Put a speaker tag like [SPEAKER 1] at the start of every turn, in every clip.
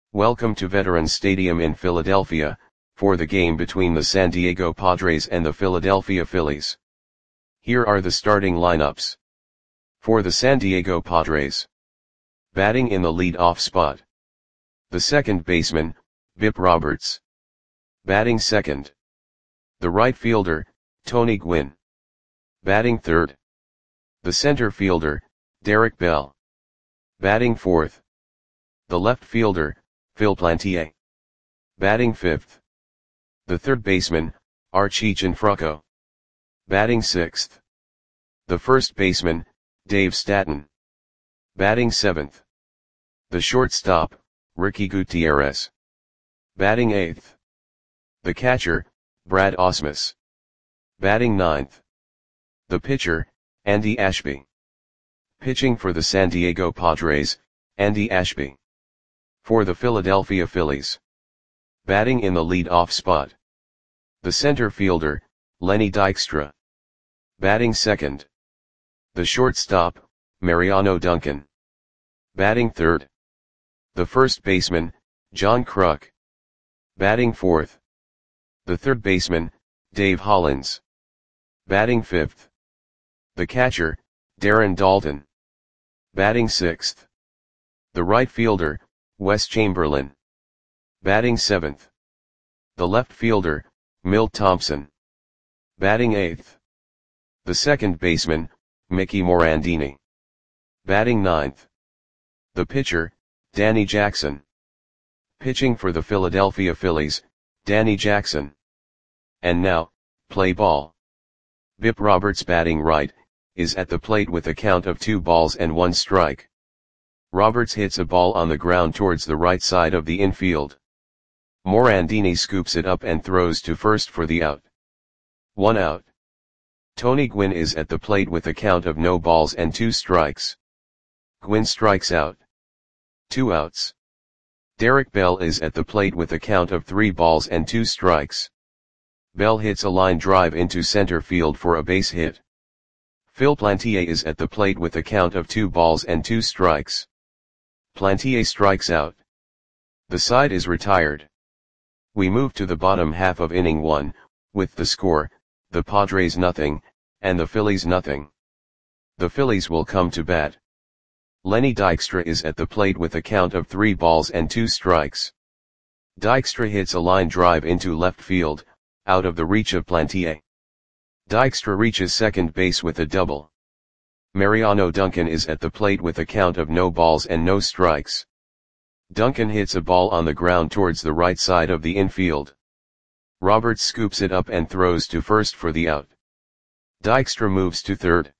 [SPEAKER 1] Welcome to Veterans Stadium in Philadelphia, for the game between the San Diego Padres and the Philadelphia Phillies. Here are the starting lineups. For the San Diego Padres. Batting in the lead-off spot. The second baseman, Bip Roberts. Batting second. The right fielder, Tony Gwynn. Batting third. The center fielder, Derek Bell. Batting fourth. The left fielder, Phil Plantier. Batting fifth. The third baseman, Archie Cianfrocco. Batting sixth. The first baseman, Dave Staton. Batting seventh. The shortstop, Ricky Gutierrez. Batting eighth. The catcher, Brad Ausmus. Batting ninth. The pitcher, Andy Ashby. Pitching for the San Diego Padres, Andy Ashby. For the Philadelphia Phillies. Batting in the lead-off spot. The center fielder, Lenny Dykstra. Batting second. The shortstop, Mariano Duncan. Batting third. The first baseman, John Kruk. Batting fourth. The third baseman, Dave Hollins. Batting fifth. The catcher, Darren Daulton. Batting sixth. The right fielder, Wes Chamberlain. Batting seventh. The left fielder, Milt Thompson. Batting eighth. The second baseman, Mickey Morandini. Batting ninth. The pitcher, Danny Jackson. Pitching for the Philadelphia Phillies, Danny Jackson. And now, play ball. Bip Roberts batting right, is at the plate with a count of 2 balls and 1 strike. Roberts hits a ball on the ground towards the right side of the infield. Morandini scoops it up and throws to first for the out. 1 out. Tony Gwynn is at the plate with a count of no balls and 2 strikes. Gwynn strikes out. 2 outs. Derek Bell is at the plate with a count of 3 balls and 2 strikes. Bell hits a line drive into center field for a base hit. Phil Plantier is at the plate with a count of 2 balls and 2 strikes. Plantier strikes out. The side is retired. We move to the bottom half of inning 1, with the score, the Padres nothing, and the Phillies nothing. The Phillies will come to bat. Lenny Dykstra is at the plate with a count of 3 balls and 2 strikes. Dykstra hits a line drive into left field, out of the reach of Plantier. Dykstra reaches second base with a double. Mariano Duncan is at the plate with a count of no balls and no strikes. Duncan hits a ball on the ground towards the right side of the infield. Roberts scoops it up and throws to first for the out. Dykstra moves to third.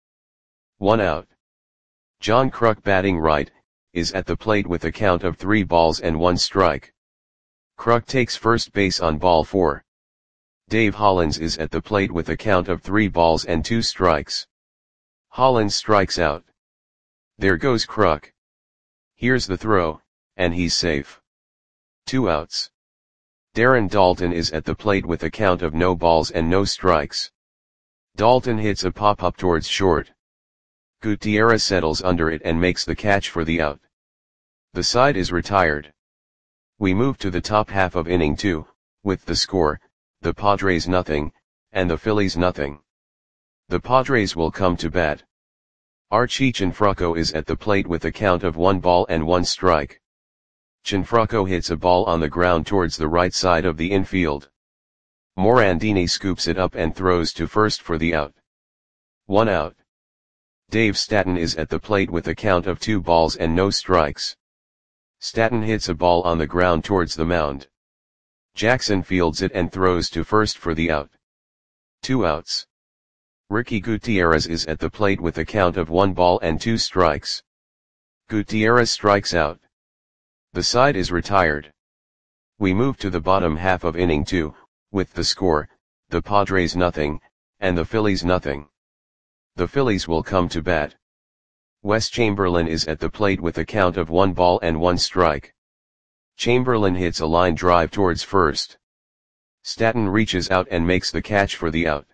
[SPEAKER 1] 1 out. John Kruk batting right, is at the plate with a count of 3 balls and 1 strike. Kruk takes first base on ball 4. Dave Hollins is at the plate with a count of 3 balls and 2 strikes. Hollins strikes out. There goes Kruk. Here's the throw, and he's safe. 2 outs. Darren Daulton is at the plate with a count of no balls and no strikes. Daulton hits a pop-up towards short. Gutierrez settles under it and makes the catch for the out. The side is retired. We move to the top half of inning 2, with the score, the Padres nothing, and the Phillies nothing. The Padres will come to bat. Archie Cianfrocco is at the plate with a count of 1 ball and 1 strike. Cianfrocco hits a ball on the ground towards the right side of the infield. Morandini scoops it up and throws to first for the out. 1 out. Dave Staton is at the plate with a count of 2 balls and no strikes. Staton hits a ball on the ground towards the mound. Jackson fields it and throws to first for the out. 2 outs. Ricky Gutierrez is at the plate with a count of 1 ball and 2 strikes. Gutierrez strikes out. The side is retired. We move to the bottom half of inning 2, with the score, the Padres nothing, and the Phillies nothing. The Phillies will come to bat. Wes Chamberlain is at the plate with a count of 1 ball and 1 strike. Chamberlain hits a line drive towards first. Staton reaches out and makes the catch for the out.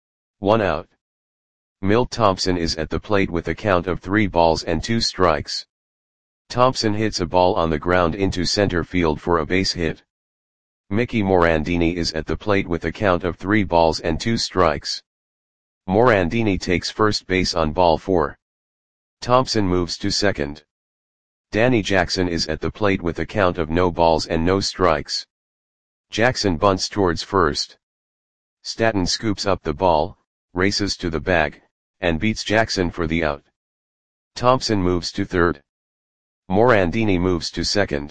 [SPEAKER 1] 1 out. Milt Thompson is at the plate with a count of 3 balls and 2 strikes. Thompson hits a ball on the ground into center field for a base hit. Mickey Morandini is at the plate with a count of 3 balls and 2 strikes. Morandini takes first base on ball 4. Thompson moves to second. Danny Jackson is at the plate with a count of no balls and no strikes. Jackson bunts towards first. Stanton scoops up the ball, races to the bag, and beats Jackson for the out. Thompson moves to third. Morandini moves to second.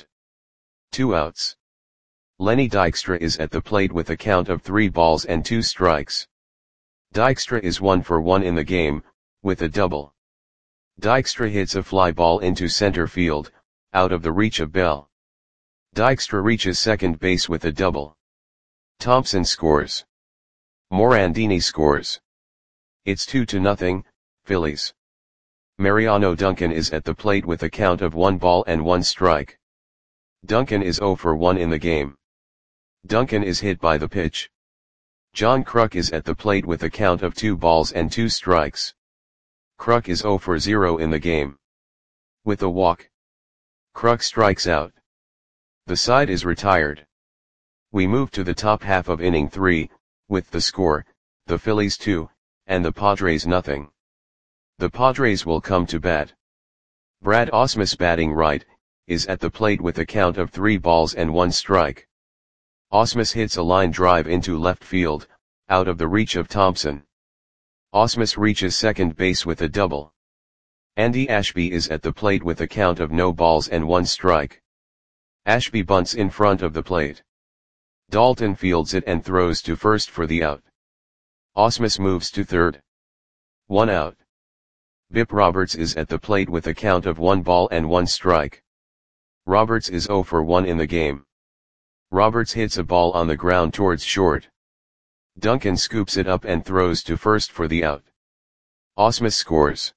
[SPEAKER 1] 2 outs. Lenny Dykstra is at the plate with a count of 3 balls and 2 strikes. Dykstra is 1 for 1 in the game, with a double. Dykstra hits a fly ball into center field, out of the reach of Bell. Dykstra reaches second base with a double. Thompson scores. Morandini scores. It's 2-0, Phillies. Mariano Duncan is at the plate with a count of 1 ball and 1 strike. Duncan is 0 for 1 in the game. Duncan is hit by the pitch. John Kruk is at the plate with a count of 2 balls and 2 strikes. Kruk is 0 for 0 in the game. With a walk, Kruk strikes out. The side is retired. We move to the top half of inning 3, with the score, the Phillies 2, and the Padres nothing. The Padres will come to bat. Brad Ausmus, batting right, is at the plate with a count of 3 balls and 1 strike. Ausmus hits a line drive into left field, out of the reach of Thompson. Ausmus reaches second base with a double. Andy Ashby is at the plate with a count of no balls and 1 strike. Ashby bunts in front of the plate. Dalton fields it and throws to first for the out. Ausmus moves to third. 1 out. Bip Roberts is at the plate with a count of 1 ball and 1 strike. Roberts is 0 for 1 in the game. Roberts hits a ball on the ground towards short. Duncan scoops it up and throws to first for the out. Ausmus scores.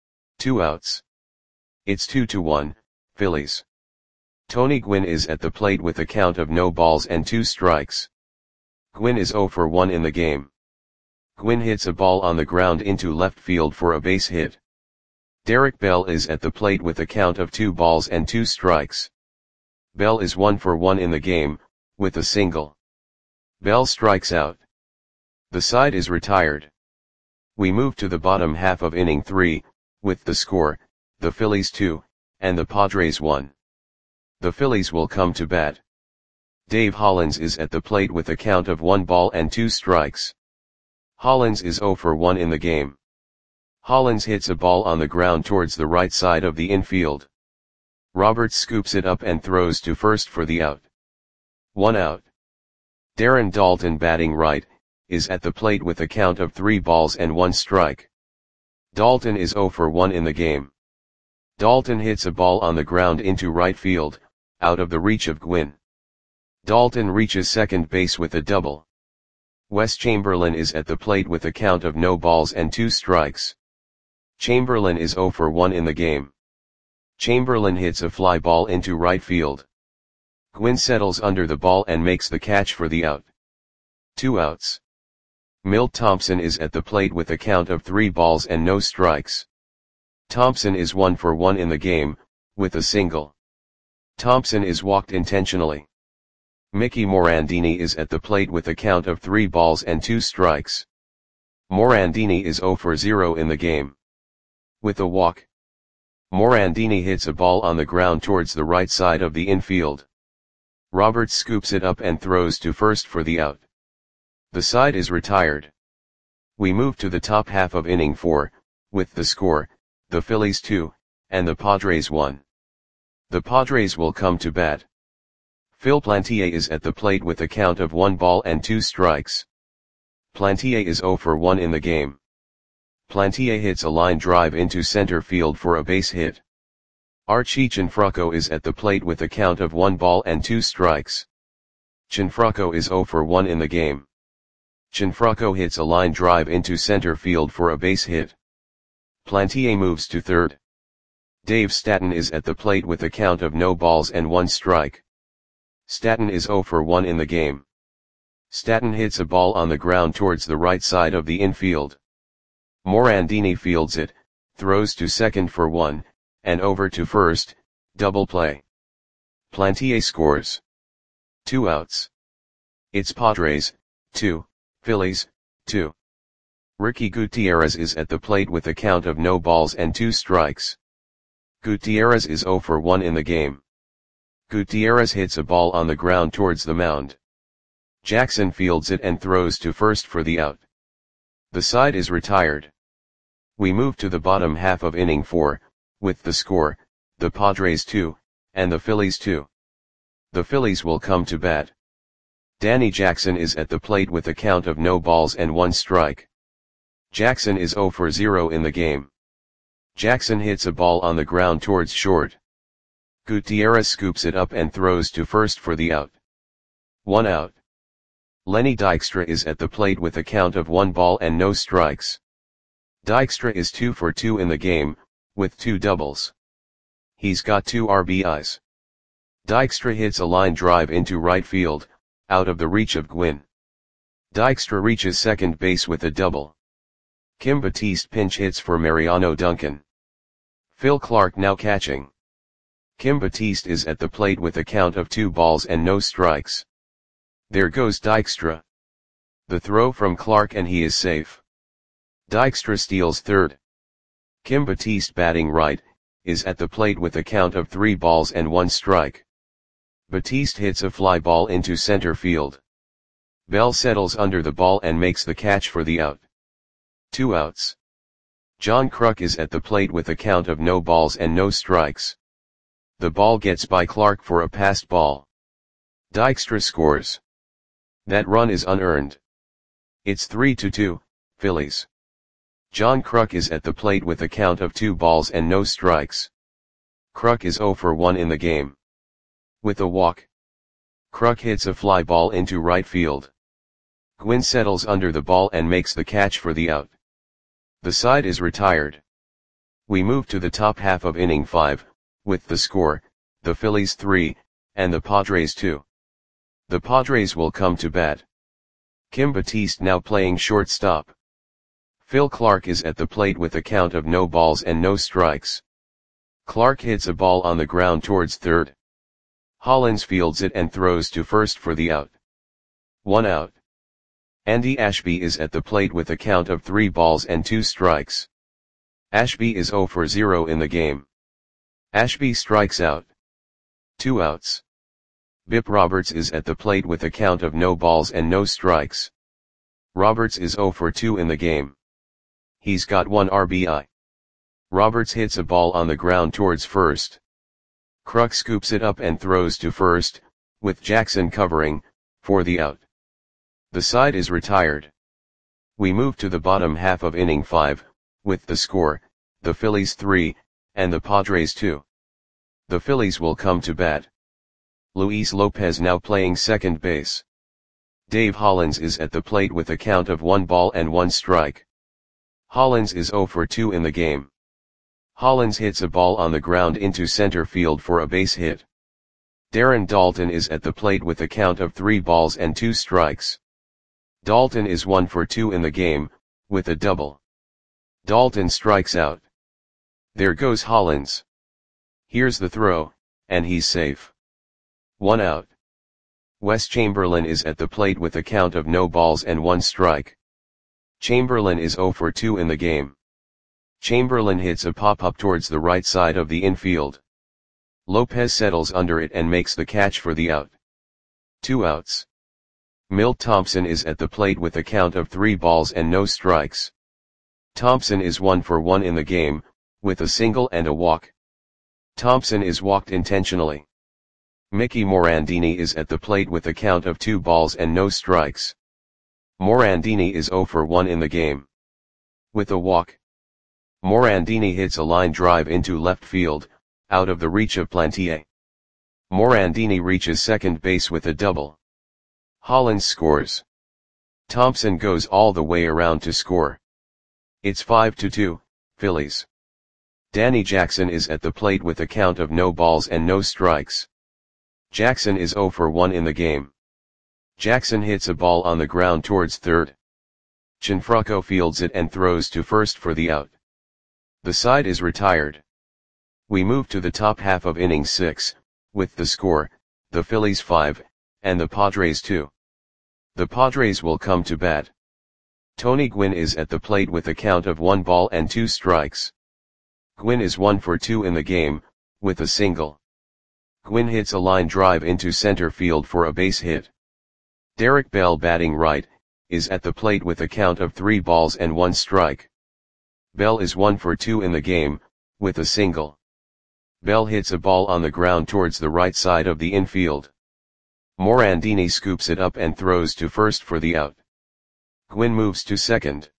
[SPEAKER 1] 2 outs. It's 2-1, Phillies. Tony Gwynn is at the plate with a count of no balls and 2 strikes. Gwynn is 0 for 1 in the game. Gwynn hits a ball on the ground into left field for a base hit. Derek Bell is at the plate with a count of 2 balls and 2 strikes. Bell is 1 for 1 in the game, with a single. Bell strikes out. The side is retired. We move to the bottom half of inning 3, with the score, the Phillies 2, and the Padres 1. The Phillies will come to bat. Dave Hollins is at the plate with a count of 1 ball and 2 strikes. Hollins is 0 for 1 in the game. Hollins hits a ball on the ground towards the right side of the infield. Roberts scoops it up and throws to first for the out. 1 out. Darren Dalton, batting right, is at the plate with a count of 3 balls and 1 strike. Dalton is 0 for 1 in the game. Dalton hits a ball on the ground into right field, out of the reach of Gwynn. Dalton reaches second base with a double. Wes Chamberlain is at the plate with a count of no balls and 2 strikes. Chamberlain is 0 for 1 in the game. Chamberlain hits a fly ball into right field. Gwynn settles under the ball and makes the catch for the out. 2 outs. Milt Thompson is at the plate with a count of 3 balls and no strikes. Thompson is 1 for 1 in the game, with a single. Thompson is walked intentionally. Mickey Morandini is at the plate with a count of 3 balls and 2 strikes. Morandini is 0 for 0 in the game. With a walk, Morandini hits a ball on the ground towards the right side of the infield. Roberts scoops it up and throws to first for the out. The side is retired. We move to the top half of inning 4, with the score, the Phillies 2, and the Padres 1. The Padres will come to bat. Phil Plantier is at the plate with a count of 1 ball and 2 strikes. Plantier is 0 for 1 in the game. Plantier hits a line drive into center field for a base hit. Archie Cianfrocco is at the plate with a count of 1 ball and 2 strikes. Cianfrocco is 0 for 1 in the game. Cianfrocco hits a line drive into center field for a base hit. Plantier moves to third. Dave Stanton is at the plate with a count of no balls and 1 strike. Stanton is 0 for 1 in the game. Stanton hits a ball on the ground towards the right side of the infield. Morandini fields it, throws to second for 1, and over to first. Double play. Plantier scores. 2 outs. It's Padres, 2, Phillies, 2. Ricky Gutierrez is at the plate with a count of no balls and 2 strikes. Gutierrez is 0 for 1 in the game. Gutierrez hits a ball on the ground towards the mound. Jackson fields it and throws to first for the out. The side is retired. We move to the bottom half of inning 4, with the score, the Padres 2, and the Phillies 2. The Phillies will come to bat. Danny Jackson is at the plate with a count of no balls and 1 strike. Jackson is 0 for 0 in the game. Jackson hits a ball on the ground towards short. Gutierrez scoops it up and throws to first for the out. 1 out. Lenny Dykstra is at the plate with a count of 1 ball and no strikes. Dykstra is 2 for 2 in the game, with 2 doubles. He's got 2 RBIs. Dykstra hits a line drive into right field, out of the reach of Gwynn. Dykstra reaches second base with a double. Kim Batiste pinch hits for Mariano Duncan. Phil Clark now catching. Kim Batiste is at the plate with a count of 2 balls and no strikes. There goes Dykstra. The throw from Clark and he is safe. Dykstra steals third. Kim Batiste batting right, is at the plate with a count of 3 balls and 1 strike. Batiste hits a fly ball into center field. Bell settles under the ball and makes the catch for the out. 2 outs. John Kruk is at the plate with a count of no balls and no strikes. The ball gets by Clark for a passed ball. Dykstra scores. That run is unearned. It's 3-2, Phillies. John Kruk is at the plate with a count of 2 balls and no strikes. Kruk is 0 for 1 in the game. With a walk. Kruk hits a fly ball into right field. Gwynn settles under the ball and makes the catch for the out. The side is retired. We move to the top half of inning 5, with the score, the Phillies 3, and the Padres 2. The Padres will come to bat. Kim Batiste now playing shortstop. Phil Clark is at the plate with a count of no balls and no strikes. Clark hits a ball on the ground towards third. Hollins fields it and throws to first for the out. 1 out. Andy Ashby is at the plate with a count of 3 balls and 2 strikes. Ashby is 0 for 0 in the game. Ashby strikes out. 2 outs. Bip Roberts is at the plate with a count of no balls and no strikes. Roberts is 0 for 2 in the game. He's got 1 RBI. Roberts hits a ball on the ground towards first. Kruk scoops it up and throws to first, with Jackson covering, for the out. The side is retired. We move to the bottom half of inning 5, with the score, the Phillies 3, and the Padres 2. The Phillies will come to bat. Luis Lopez now playing second base. Dave Hollins is at the plate with a count of 1 ball and 1 strike. Hollins is 0 for 2 in the game. Hollins hits a ball on the ground into center field for a base hit. Darren Daulton is at the plate with a count of 3 balls and 2 strikes. Daulton is 1 for 2 in the game, with a double. Daulton strikes out. There goes Hollins. Here's the throw, and he's safe. 1 out. Wes Chamberlain is at the plate with a count of no balls and 1 strike. Chamberlain is 0 for 2 in the game. Chamberlain hits a pop-up towards the right side of the infield. Lopez settles under it and makes the catch for the out. 2 outs. Milt Thompson is at the plate with a count of 3 balls and no strikes. Thompson is 1 for 1 in the game, with a single and a walk. Thompson is walked intentionally. Mickey Morandini is at the plate with a count of 2 balls and no strikes. Morandini is 0 for 1 in the game. With a walk. Morandini hits a line drive into left field, out of the reach of Plantier. Morandini reaches second base with a double. Hollins scores. Thompson goes all the way around to score. It's 5-2, Phillies. Danny Jackson is at the plate with a count of no balls and no strikes. Jackson is 0 for 1 in the game. Jackson hits a ball on the ground towards third. Gianfranco fields it and throws to first for the out. The side is retired. We move to the top half of inning 6, with the score, the Phillies 5, and the Padres 2. The Padres will come to bat. Tony Gwynn is at the plate with a count of 1 ball and 2 strikes. Gwynn is 1 for 2 in the game, with a single. Gwynn hits a line drive into center field for a base hit. Derek Bell, batting right, is at the plate with a count of 3 balls and 1 strike. Bell is 1 for 2 in the game, with a single. Bell hits a ball on the ground towards the right side of the infield. Morandini scoops it up and throws to first for the out. Gwynn moves to second.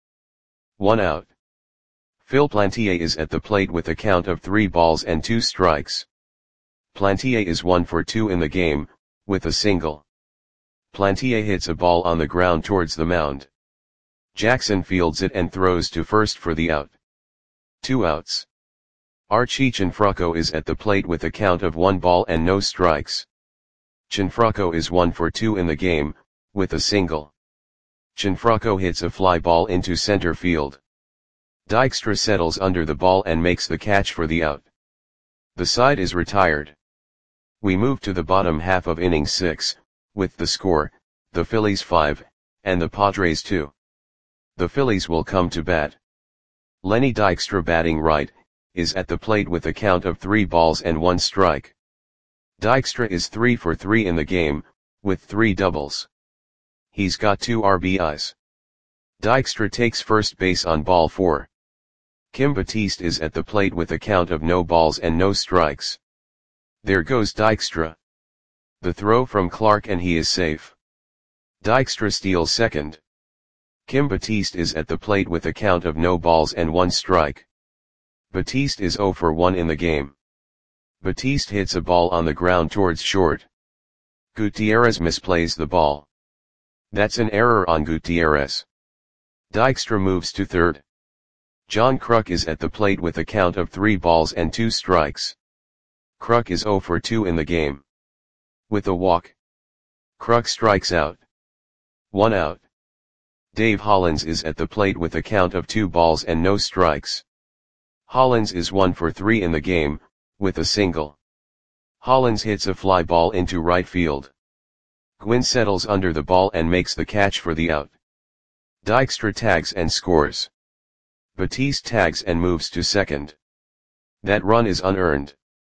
[SPEAKER 1] 1 out. Phil Plantier is at the plate with a count of 3 balls and 2 strikes. Plantier is 1 for 2 in the game, with a single. Plantier hits a ball on the ground towards the mound. Jackson fields it and throws to first for the out. 2 outs. Archie Cianfrocco is at the plate with a count of 1 ball and no strikes. Cianfrocco is 1 for 2 in the game, with a single. Cianfrocco hits a fly ball into center field. Dykstra settles under the ball and makes the catch for the out. The side is retired. We move to the bottom half of inning 6, with the score, the Phillies 5, and the Padres 2. The Phillies will come to bat. Lenny Dykstra, batting right, is at the plate with a count of 3 balls and 1 strike. Dykstra is 3 for 3 in the game, with 3 doubles. He's got 2 RBIs. Dykstra takes first base on ball 4. Kim Batiste is at the plate with a count of no balls and no strikes. There goes Dykstra. The throw from Clark and he is safe. Dykstra steals second. Kim Batiste is at the plate with a count of no balls and 1 strike. Batiste is 0 for 1 in the game. Batiste hits a ball on the ground towards short. Gutierrez misplays the ball. That's an error on Gutierrez. Dykstra moves to third. John Kruk is at the plate with a count of 3 balls and 2 strikes. Kruk is 0 for 2 in the game. With a walk, Kruk strikes out. 1 out. Dave Hollins is at the plate with a count of 2 balls and no strikes. Hollins is 1 for 3 in the game, with a single. Hollins hits a fly ball into right field. Gwynn settles under the ball and makes the catch for the out. Dykstra tags and scores. Batiste tags and moves to second. That run is unearned.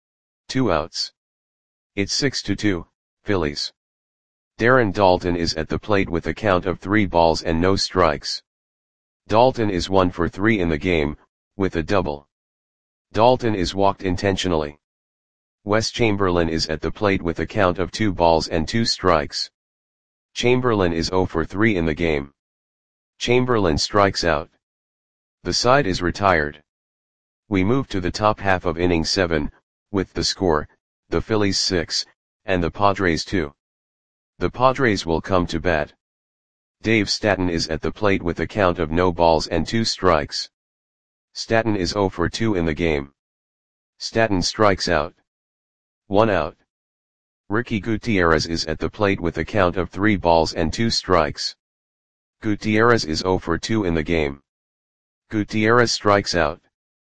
[SPEAKER 1] 2 outs. It's 6-2, Phillies. Darren Daulton is at the plate with a count of 3 balls and no strikes. Daulton is 1 for 3 in the game, with a double. Daulton is walked intentionally. Wes Chamberlain is at the plate with a count of 2 balls and 2 strikes. Chamberlain is 0 for 3 in the game. Chamberlain strikes out. The side is retired. We move to the top half of inning 7, with the score, the Phillies 6, and the Padres 2. The Padres will come to bat. Dave Statton is at the plate with a count of no balls and 2 strikes. Statton is 0 for 2 in the game. Statton strikes out. 1 out. Ricky Gutierrez is at the plate with a count of 3 balls and 2 strikes. Gutierrez is 0 for 2 in the game. Gutierrez strikes out.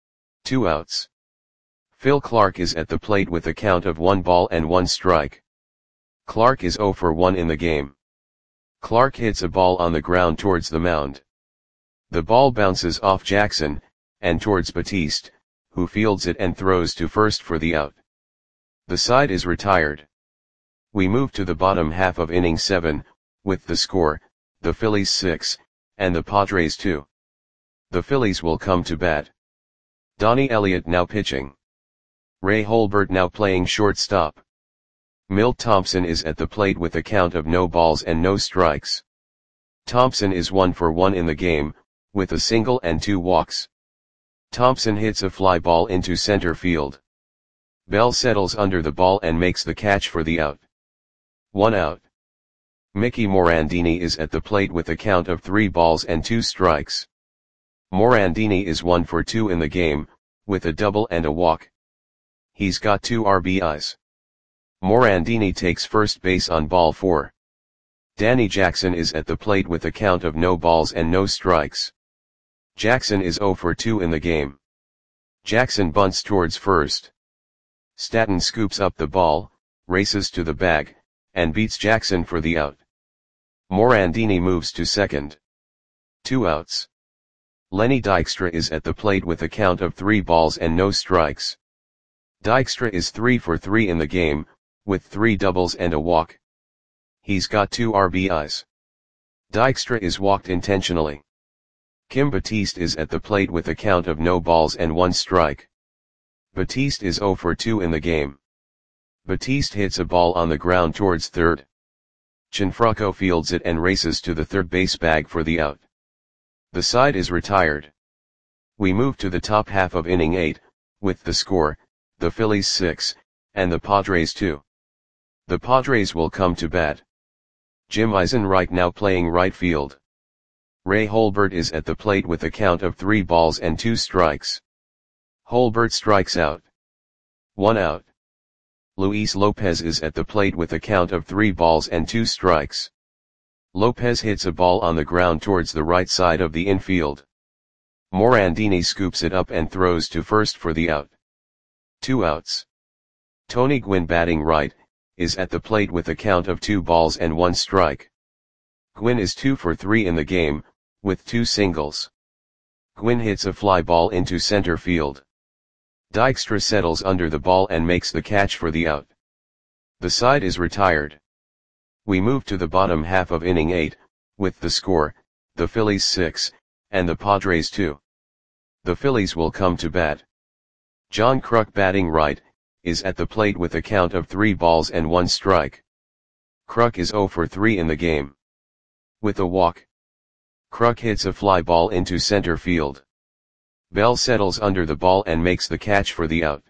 [SPEAKER 1] 2 outs. Phil Clark is at the plate with a count of 1 ball and 1 strike. Clark is 0 for 1 in the game. Clark hits a ball on the ground towards the mound. The ball bounces off Jackson, and towards Batiste, who fields it and throws to first for the out. The side is retired. We move to the bottom half of inning 7, with the score, the Phillies 6, and the Padres 2. The Phillies will come to bat. Donnie Elliott now pitching. Ray Holbert now playing shortstop. Milt Thompson is at the plate with a count of no balls and no strikes. Thompson is 1 for 1 in the game, with a single and 2 walks. Thompson hits a fly ball into center field. Bell settles under the ball and makes the catch for the out. 1 out. Mickey Morandini is at the plate with a count of 3 balls and 2 strikes. Morandini is 1 for 2 in the game, with a double and a walk. He's got 2 RBIs. Morandini takes first base on ball 4. Danny Jackson is at the plate with a count of no balls and no strikes. Jackson is 0 for 2 in the game. Jackson bunts towards first. Stanton scoops up the ball, races to the bag, and beats Jackson for the out. Morandini moves to second. 2 outs. Lenny Dykstra is at the plate with a count of 3 balls and no strikes. Dykstra is 3 for 3 in the game, with 3 doubles and a walk. He's got 2 RBIs. Dykstra is walked intentionally. Kim Batiste is at the plate with a count of no balls and 1 strike. Batiste is 0 for 2 in the game. Batiste hits a ball on the ground towards third. Gianfranco fields it and races to the third base bag for the out. The side is retired. We move to the top half of inning 8, with the score, the Phillies 6, and the Padres 2. The Padres will come to bat. Jim Eisenreich now playing right field. Ray Holbert is at the plate with a count of 3 balls and 2 strikes. Holbert strikes out. 1 out. Luis Lopez is at the plate with a count of 3 balls and 2 strikes. Lopez hits a ball on the ground towards the right side of the infield. Morandini scoops it up and throws to first for the out. 2 outs. Tony Gwynn batting right, is at the plate with a count of 2 balls and 1 strike. Gwynn is 2 for 3 in the game, with 2 singles. Gwynn hits a fly ball into center field. Dykstra settles under the ball and makes the catch for the out. The side is retired. We move to the bottom half of inning 8, with the score, the Phillies 6, and the Padres 2. The Phillies will come to bat. John Kruk batting right, is at the plate with a count of 3 balls and 1 strike. Kruk is 0 for 3 in the game. With a walk, Kruk hits a fly ball into center field. Bell settles under the ball and makes the catch for the out.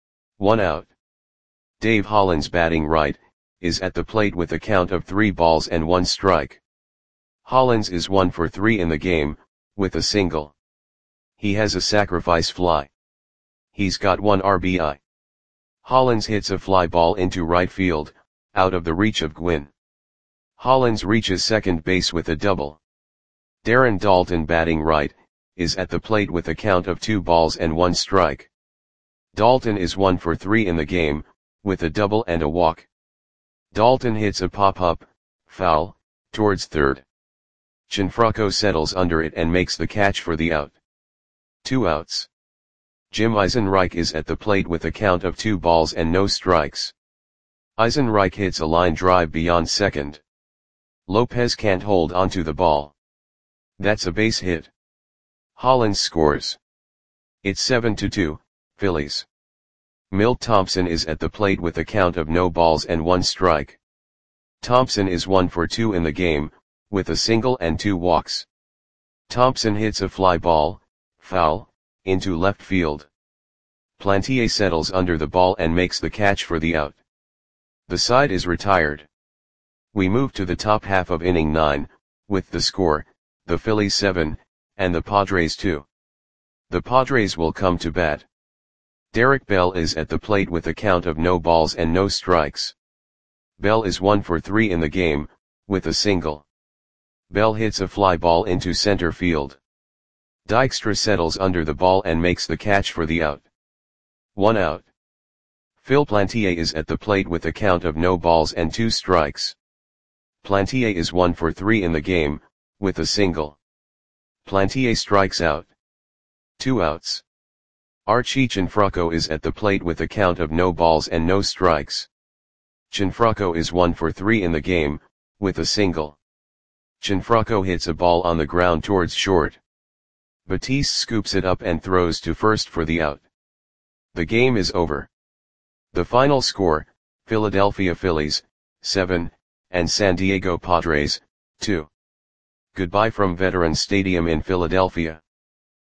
[SPEAKER 1] 1 out. Dave Hollins batting right, is at the plate with a count of 3 balls and 1 strike. Hollins is 1 for 3 in the game, with a single. He has a sacrifice fly. He's got 1 RBI. Hollins hits a fly ball into right field, out of the reach of Gwynn. Hollins reaches second base with a double. Darren Daulton batting right, is at the plate with a count of 2 balls and 1 strike. Daulton is 1 for 3 in the game, with a double and a walk. Daulton hits a pop-up, foul, towards third. Gianfranco settles under it and makes the catch for the out. 2 outs. Jim Eisenreich is at the plate with a count of 2 balls and no strikes. Eisenreich hits a line drive beyond second. Lopez can't hold onto the ball. That's a base hit. Hollins scores. It's 7-2, Phillies. Milt Thompson is at the plate with a count of no balls and 1 strike. Thompson is 1 for 2 in the game, with a single and 2 walks. Thompson hits a fly ball, foul, into left field. Plantier settles under the ball and makes the catch for the out. The side is retired. We move to the top half of inning 9, with the score, the Phillies 7, and the Padres 2. The Padres will come to bat. Derek Bell is at the plate with a count of no balls and no strikes. Bell is 1 for 3 in the game, with a single. Bell hits a fly ball into center field. Dykstra settles under the ball and makes the catch for the out. 1 out. Phil Plantier is at the plate with a count of no balls and 2 strikes. Plantier is 1 for 3 in the game, with a single. Plantier strikes out. 2 outs. Archie Gianfranco is at the plate with a count of no balls and no strikes. Gianfranco is 1 for 3 in the game, with a single. Gianfranco hits a ball on the ground towards short. Batiste scoops it up and throws to first for the out. The game is over. The final score, Philadelphia Phillies, 7, and San Diego Padres, 2. Goodbye from Veterans Stadium in Philadelphia.